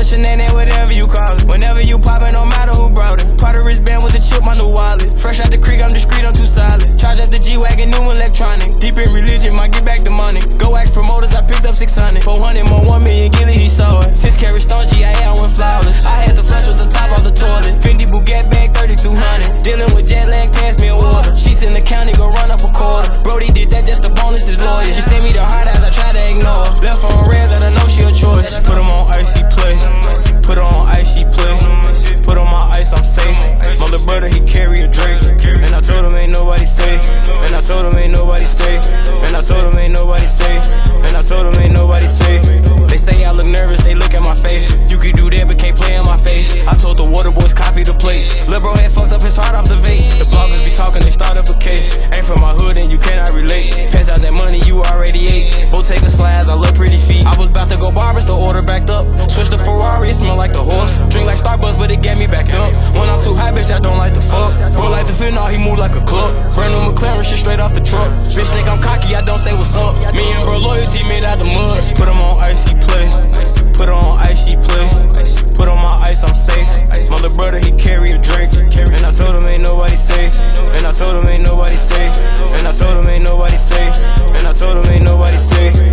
shenanigan, whatever you call it. Whenever you poppin', no matter who brought it. Part of wristband with a chip, my new wallet. Fresh out the creek, I'm discreet, I'm too solid. Charge at the G-Wagon, new electronic. Deep in religion, might get back the money. Go ask promoters, I picked up 600. 400 more, 1 million, Gilly, he saw it. 6 carat stone, GIA, I went flawless. I had to flush with the top off the toilet. Fendi Bugatti bag, 3200. Dealing with jet lag, pass me a water. Sheets in the county, go run up a quarter. Brody did that, just the bonus is lawyer. She sent me the hard eyes, I try to ignore. Left on red, let her know she a choice. Put him on ice, he play. Put her on ice, she play. Put on my ice, I'm safe. My little brother, he carry a Drake. And I told him ain't nobody safe. And I told him ain't nobody safe. And I told him ain't nobody safe. And I told him ain't nobody safe. They say I look nervous, they look at my face. You could do that, but can't play in my face. I told the water boys copy the plates. Lil' bro had fucked up his heart off the vape. The bloggers be talking, they start up a case. Ain't from my hood and you cannot relate. Pass out that money, you already ate. Bottega slides, I love pretty feet. I was about to go barbers, the order backed up. Switch the Ferrari, it smell like the horse. Drink like Starbucks, but it got me back up. When I'm too high, bitch, I don't like the fuck. Bro like the fentanyl, he move like a club. Brand new McLaren, shit straight off the truck. Bitch think I'm cocky, I don't say what's up. Me and bro loyalty made out the mud. Put him on ice, he play. Put her on ice, he play. Put on my ice, I'm safe. My little brother, he carry a Drake. And I told him ain't nobody safe. And I told him ain't nobody safe. And I told him ain't nobody safe. And I told him ain't nobody safe.